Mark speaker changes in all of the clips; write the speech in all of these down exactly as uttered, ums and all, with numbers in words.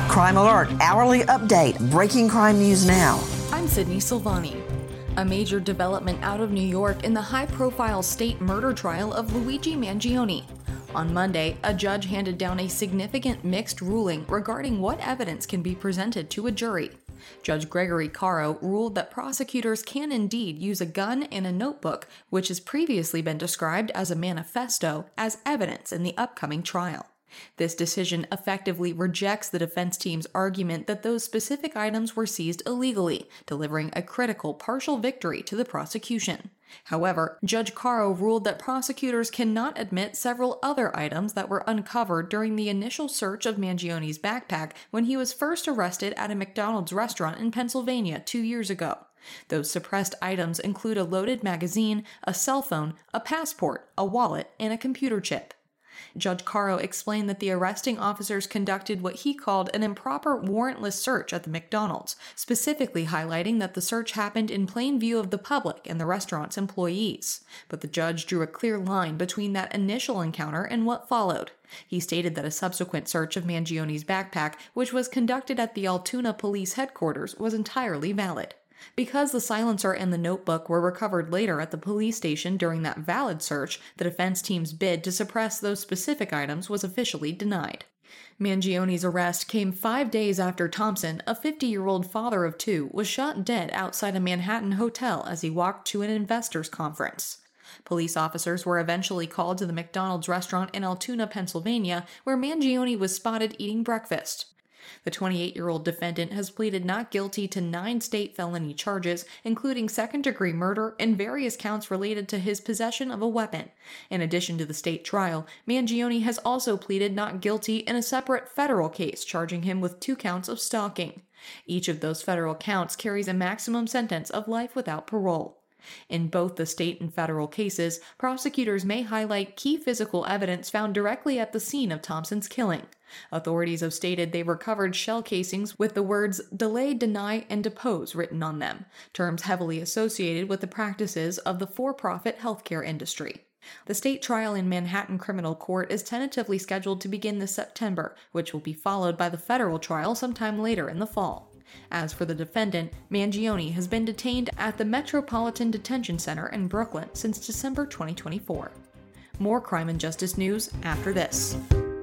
Speaker 1: Crime Alert, hourly update, breaking crime news now.
Speaker 2: I'm Sydney Silvani. A major development out of New York in the high-profile state murder trial of Luigi Mangione. On Monday, a judge handed down a significant mixed ruling regarding what evidence can be presented to a jury. Judge Gregory Caro ruled that prosecutors can indeed use a gun and a notebook, which has previously been described as a manifesto, as evidence in the upcoming trial. This decision effectively rejects the defense team's argument that those specific items were seized illegally, delivering a critical partial victory to the prosecution. However, Judge Caro ruled that prosecutors cannot admit several other items that were uncovered during the initial search of Mangione's backpack when he was first arrested at a McDonald's restaurant in Pennsylvania two years ago. Those suppressed items include a loaded magazine, a cell phone, a passport, a wallet, and a computer chip. Judge Caro explained that the arresting officers conducted what he called an improper warrantless search at the McDonald's, specifically highlighting that the search happened in plain view of the public and the restaurant's employees. But the judge drew a clear line between that initial encounter and what followed. He stated that a subsequent search of Mangione's backpack, which was conducted at the Altoona Police Headquarters, was entirely valid. Because the silencer and the notebook were recovered later at the police station during that valid search, the defense team's bid to suppress those specific items was officially denied. Mangione's arrest came five days after Thompson, a fifty-year-old father of two, was shot dead outside a Manhattan hotel as he walked to an investors' conference. Police officers were eventually called to the McDonald's restaurant in Altoona, Pennsylvania, where Mangione was spotted eating breakfast. The twenty-eight-year-old defendant has pleaded not guilty to nine state felony charges, including second-degree murder and various counts related to his possession of a weapon. In addition to the state trial, Mangione has also pleaded not guilty in a separate federal case charging him with two counts of stalking. Each of those federal counts carries a maximum sentence of life without parole. In both the state and federal cases, prosecutors may highlight key physical evidence found directly at the scene of Thompson's killing. Authorities have stated they recovered shell casings with the words delay, deny, and depose written on them, terms heavily associated with the practices of the for-profit healthcare industry. The state trial in Manhattan Criminal Court is tentatively scheduled to begin this September, which will be followed by the federal trial sometime later in the fall. As for the defendant, Mangione has been detained at the Metropolitan Detention Center in Brooklyn since December twenty twenty-four. More crime and justice news after this.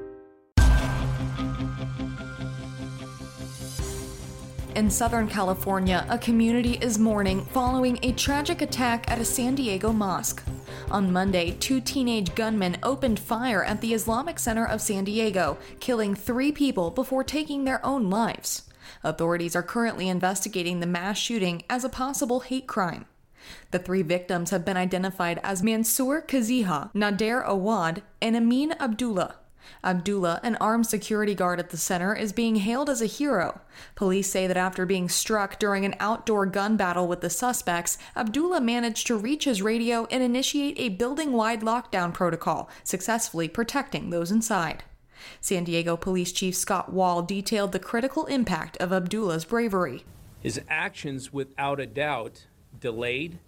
Speaker 2: In Southern California, a community is mourning following a tragic attack at a San Diego mosque. On Monday, two teenage gunmen opened fire at the Islamic Center of San Diego, killing three people before taking their own lives. Authorities are currently investigating the mass shooting as a possible hate crime. The three victims have been identified as Mansoor Kaziha, Nader Awad, and Amin Abdullah. Abdullah, an armed security guard at the center, is being hailed as a hero. Police say that after being struck during an outdoor gun battle with the suspects, Abdullah managed to reach his radio and initiate a building-wide lockdown protocol, successfully protecting those inside. San Diego Police Chief Scott Wall detailed the critical impact of Abdullah's bravery.
Speaker 3: His actions, without a doubt, delayed,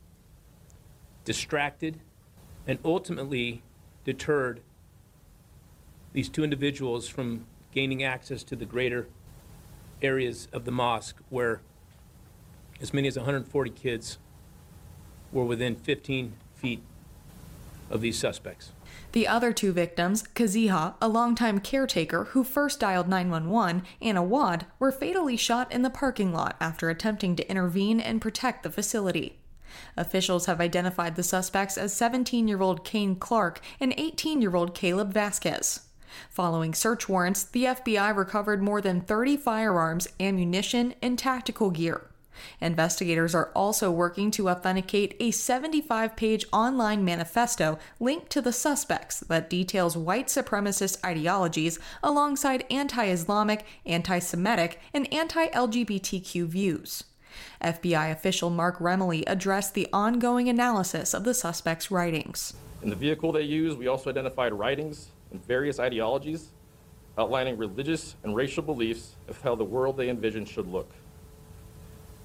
Speaker 3: distracted, and ultimately deterred these two individuals from gaining access to the greater areas of the mosque where as many as one hundred forty kids were within fifteen feet of these suspects.
Speaker 2: The other two victims, Kaziha, a longtime caretaker who first dialed nine one one, and Awad, were fatally shot in the parking lot after attempting to intervene and protect the facility. Officials have identified the suspects as seventeen-year-old Kane Clark and eighteen-year-old Caleb Vasquez. Following search warrants, the F B I recovered more than thirty firearms, ammunition, and tactical gear. Investigators are also working to authenticate a seventy-five page online manifesto linked to the suspects that details white supremacist ideologies alongside anti-Islamic, anti-Semitic, and anti-L G B T Q views. F B I official Mark Remley addressed the ongoing analysis of the suspects' writings.
Speaker 4: In the vehicle they used, we also identified writings and various ideologies outlining religious and racial beliefs of how the world they envisioned should look.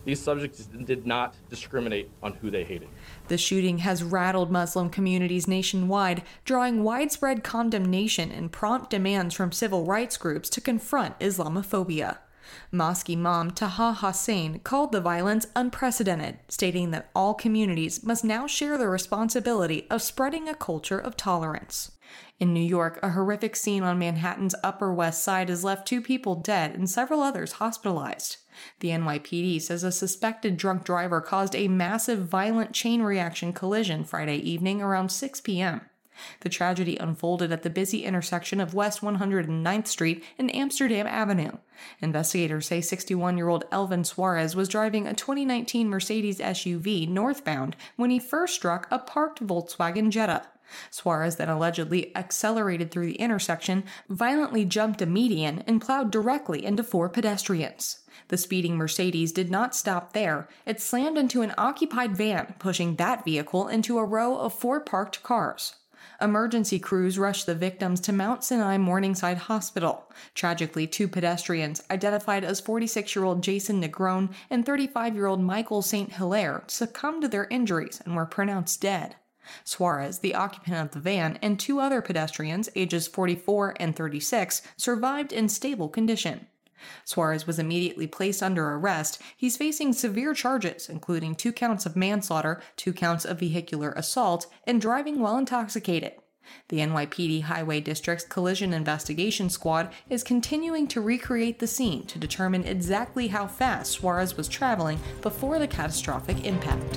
Speaker 4: These subjects did not discriminate on who they hated.
Speaker 2: The shooting has rattled Muslim communities nationwide, drawing widespread condemnation and prompt demands from civil rights groups to confront Islamophobia. Mosque Imam Taha Hussein called the violence unprecedented, stating that all communities must now share the responsibility of spreading a culture of tolerance. In New York, a horrific scene on Manhattan's Upper West Side has left two people dead and several others hospitalized. The N Y P D says a suspected drunk driver caused a massive violent chain reaction collision Friday evening around six p.m. The tragedy unfolded at the busy intersection of West one hundred ninth Street and Amsterdam Avenue. Investigators say sixty-one-year-old Elvin Suarez was driving a twenty nineteen Mercedes S U V northbound when he first struck a parked Volkswagen Jetta. Suarez then allegedly accelerated through the intersection, violently jumped a median, and plowed directly into four pedestrians. The speeding Mercedes did not stop there. It slammed into an occupied van, pushing that vehicle into a row of four parked cars. Emergency crews rushed the victims to Mount Sinai Morningside Hospital. Tragically, two pedestrians, identified as forty-six-year-old Jason Negron and thirty-five-year-old Michael Saint Hilaire, succumbed to their injuries and were pronounced dead. Suarez, the occupant of the van, and two other pedestrians, ages forty-four and thirty-six, survived in stable condition. Suarez was immediately placed under arrest. He's facing severe charges, including two counts of manslaughter, two counts of vehicular assault, and driving while intoxicated. The N Y P D Highway District's Collision Investigation Squad is continuing to recreate the scene to determine exactly how fast Suarez was traveling before the catastrophic impact.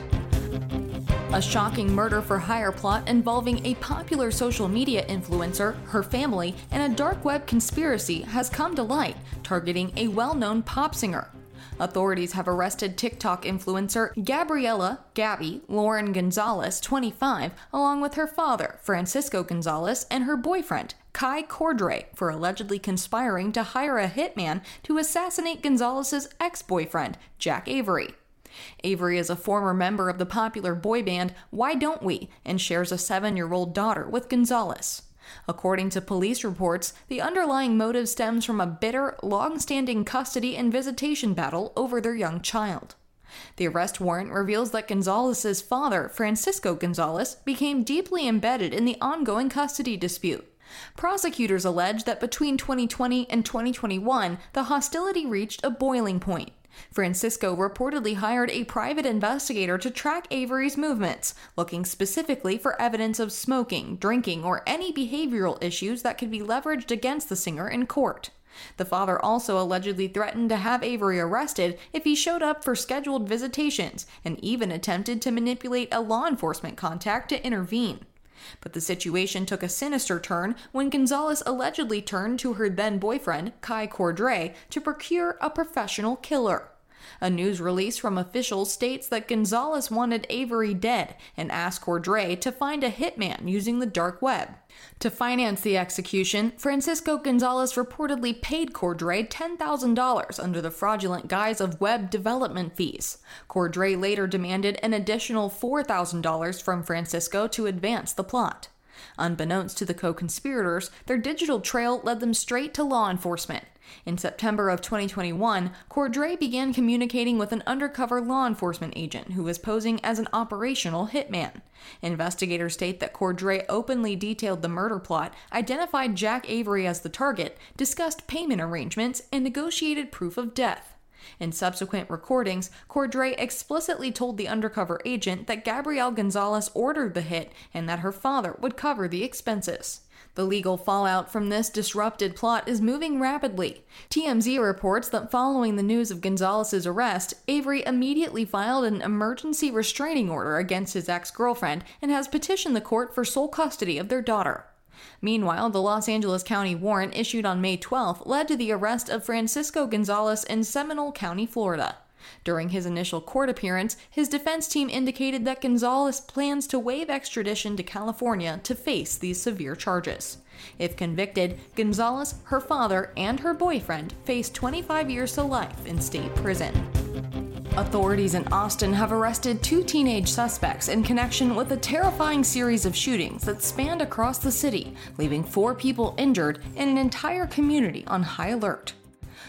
Speaker 2: A shocking murder-for-hire plot involving a popular social media influencer, her family, and a dark web conspiracy has come to light, targeting a well-known pop singer. Authorities have arrested TikTok influencer Gabriela Gabby Lauren Gonzalez, twenty-five, along with her father, Francisco Gonzalez, and her boyfriend, Kai Cordray, for allegedly conspiring to hire a hitman to assassinate Gonzalez's ex-boyfriend, Jack Avery. Avery is a former member of the popular boy band Why Don't We and shares a seven-year-old daughter with Gonzalez. According to police reports, the underlying motive stems from a bitter, long-standing custody and visitation battle over their young child. The arrest warrant reveals that Gonzalez's father, Francisco Gonzalez, became deeply embedded in the ongoing custody dispute. Prosecutors allege that between twenty twenty and twenty twenty-one, the hostility reached a boiling point. Francisco reportedly hired a private investigator to track Avery's movements, looking specifically for evidence of smoking, drinking, or any behavioral issues that could be leveraged against the singer in court. The father also allegedly threatened to have Avery arrested if he showed up for scheduled visitations, and even attempted to manipulate a law enforcement contact to intervene. But the situation took a sinister turn when Gonzalez allegedly turned to her then-boyfriend, Kai Cordray, to procure a professional killer. A news release from officials states that Gonzalez wanted Avery dead and asked Cordray to find a hitman using the dark web. To finance the execution, Francisco Gonzalez reportedly paid Cordray ten thousand dollars under the fraudulent guise of web development fees. Cordray later demanded an additional four thousand dollars from Francisco to advance the plot. Unbeknownst to the co-conspirators, their digital trail led them straight to law enforcement. In September of twenty twenty-one, Cordray began communicating with an undercover law enforcement agent who was posing as an operational hitman. Investigators state that Cordray openly detailed the murder plot, identified Jack Avery as the target, discussed payment arrangements, and negotiated proof of death. In subsequent recordings, Cordray explicitly told the undercover agent that Gabrielle Gonzalez ordered the hit and that her father would cover the expenses. The legal fallout from this disrupted plot is moving rapidly. T M Z reports that following the news of Gonzalez's arrest, Avery immediately filed an emergency restraining order against his ex-girlfriend and has petitioned the court for sole custody of their daughter. Meanwhile, the Los Angeles County warrant issued on May twelfth led to the arrest of Francisco Gonzalez in Seminole County, Florida. During his initial court appearance, his defense team indicated that Gonzalez plans to waive extradition to California to face these severe charges. If convicted, Gonzalez, her father, and her boyfriend face twenty-five years to life in state prison. Authorities in Austin have arrested two teenage suspects in connection with a terrifying series of shootings that spanned across the city, leaving four people injured and an entire community on high alert.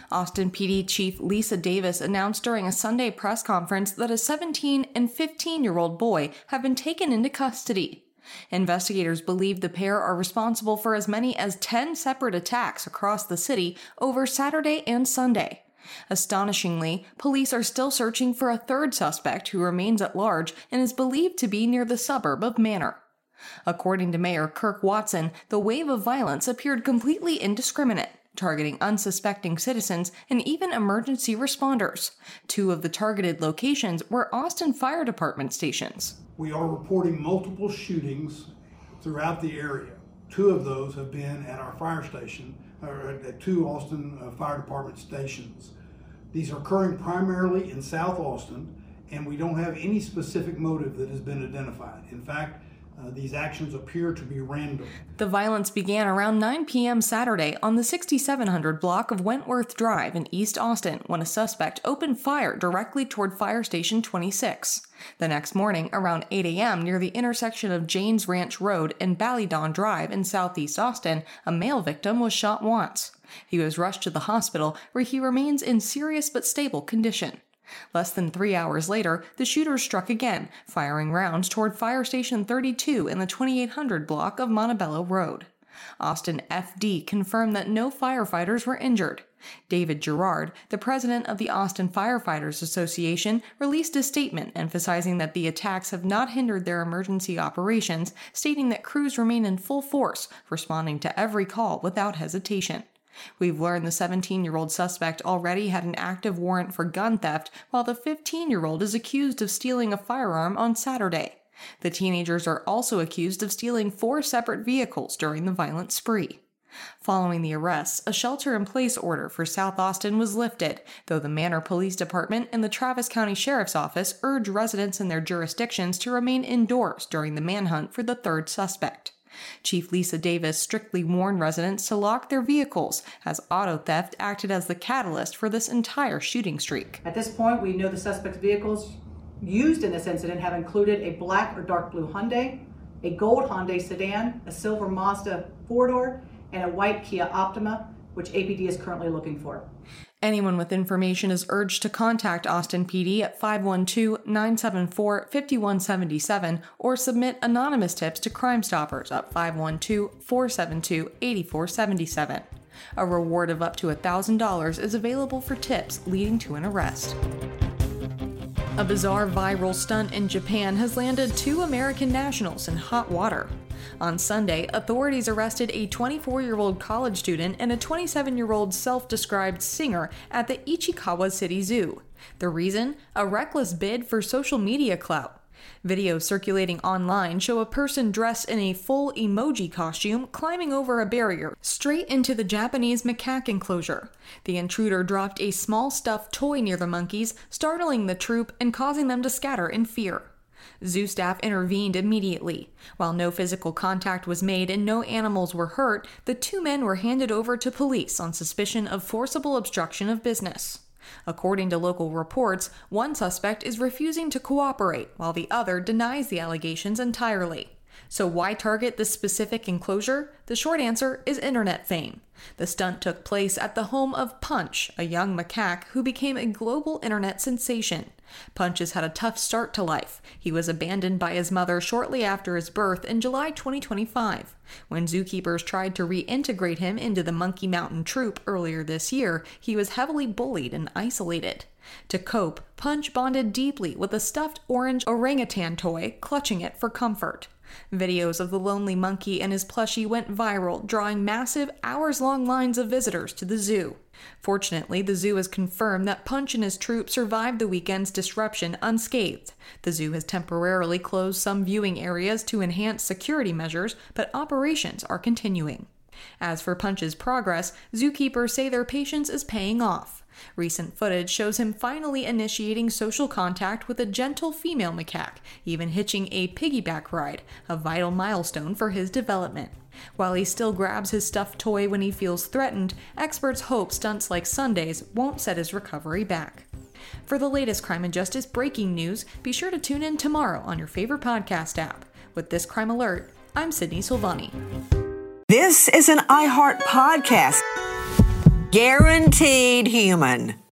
Speaker 2: Austin P D Chief Lisa Davis announced during a Sunday press conference that a seventeen and fifteen-year-old boy have been taken into custody. Investigators believe the pair are responsible for as many as ten separate attacks across the city over Saturday and Sunday. Astonishingly, police are still searching for a third suspect who remains at large and is believed to be near the suburb of Manor. According to Mayor Kirk Watson, the wave of violence appeared completely indiscriminate, targeting unsuspecting citizens and even emergency responders. Two of the targeted locations were Austin Fire Department stations.
Speaker 5: We are reporting multiple shootings throughout the area. Two of those have been at our fire station, or at two Austin uh, Fire Department stations. These are occurring primarily in South Austin, and we don't have any specific motive that has been identified. In fact, Uh, these actions appear to be random.
Speaker 2: The violence began around nine p.m. Saturday on the sixty-seven hundred block of Wentworth Drive in East Austin when a suspect opened fire directly toward Fire Station twenty-six. The next morning, around eight a.m. near the intersection of Janes Ranch Road and Ballydon Drive in southeast Austin, a male victim was shot once. He was rushed to the hospital where he remains in serious but stable condition. Less than three hours later, the shooter struck again, firing rounds toward Fire Station thirty-two in the twenty-eight hundred block of Montebello Road. Austin F D confirmed that no firefighters were injured. David Gerard, the president of the Austin Firefighters Association, released a statement emphasizing that the attacks have not hindered their emergency operations, stating that crews remain in full force, responding to every call without hesitation. We've learned the seventeen-year-old suspect already had an active warrant for gun theft, while the fifteen-year-old is accused of stealing a firearm on Saturday. The teenagers are also accused of stealing four separate vehicles during the violent spree. Following the arrests, a shelter-in-place order for South Austin was lifted, though the Manor Police Department and the Travis County Sheriff's Office urge residents in their jurisdictions to remain indoors during the manhunt for the third suspect. Chief Lisa Davis strictly warned residents to lock their vehicles, as auto theft acted as the catalyst for this entire shooting streak.
Speaker 6: At this point, we know the suspect's vehicles used in this incident have included a black or dark blue Hyundai, a gold Hyundai sedan, a silver Mazda four-door, and a white Kia Optima, which A P D is currently looking for.
Speaker 2: Anyone with information is urged to contact Austin P D at five one two, nine seven four, five one seven seven or submit anonymous tips to Crime Stoppers at five one two, four seven two, eight four seven seven. A reward of up to one thousand dollars is available for tips leading to an arrest. A bizarre viral stunt in Japan has landed two American nationals in hot water. On Sunday, authorities arrested a twenty-four-year-old college student and a twenty-seven-year-old self-described singer at the Ichikawa City Zoo. The reason? A reckless bid for social media clout. Videos circulating online show a person dressed in a full emoji costume climbing over a barrier straight into the Japanese macaque enclosure. The intruder dropped a small stuffed toy near the monkeys, startling the troop and causing them to scatter in fear. Zoo staff intervened immediately. While no physical contact was made and no animals were hurt, the two men were handed over to police on suspicion of forcible obstruction of business. According to local reports, one suspect is refusing to cooperate, while the other denies the allegations entirely. So why target this specific enclosure? The short answer is internet fame. The stunt took place at the home of Punch, a young macaque who became a global internet sensation. Punch has had a tough start to life. He was abandoned by his mother shortly after his birth in July twenty twenty-five. When zookeepers tried to reintegrate him into the Monkey Mountain troop earlier this year, he was heavily bullied and isolated. To cope, Punch bonded deeply with a stuffed orange orangutan toy, clutching it for comfort. Videos of the lonely monkey and his plushie went viral, drawing massive, hours-long lines of visitors to the zoo. Fortunately, the zoo has confirmed that Punch and his troop survived the weekend's disruption unscathed. The zoo has temporarily closed some viewing areas to enhance security measures, but operations are continuing. As for Punch's progress, zookeepers say their patience is paying off. Recent footage shows him finally initiating social contact with a gentle female macaque, even hitching a piggyback ride, a vital milestone for his development. While he still grabs his stuffed toy when he feels threatened, experts hope stunts like Sunday's won't set his recovery back. For the latest crime and justice breaking news, be sure to tune in tomorrow on your favorite podcast app. With this crime alert, I'm Sydney Silvani.
Speaker 1: This is an iHeart podcast.
Speaker 7: Guaranteed human.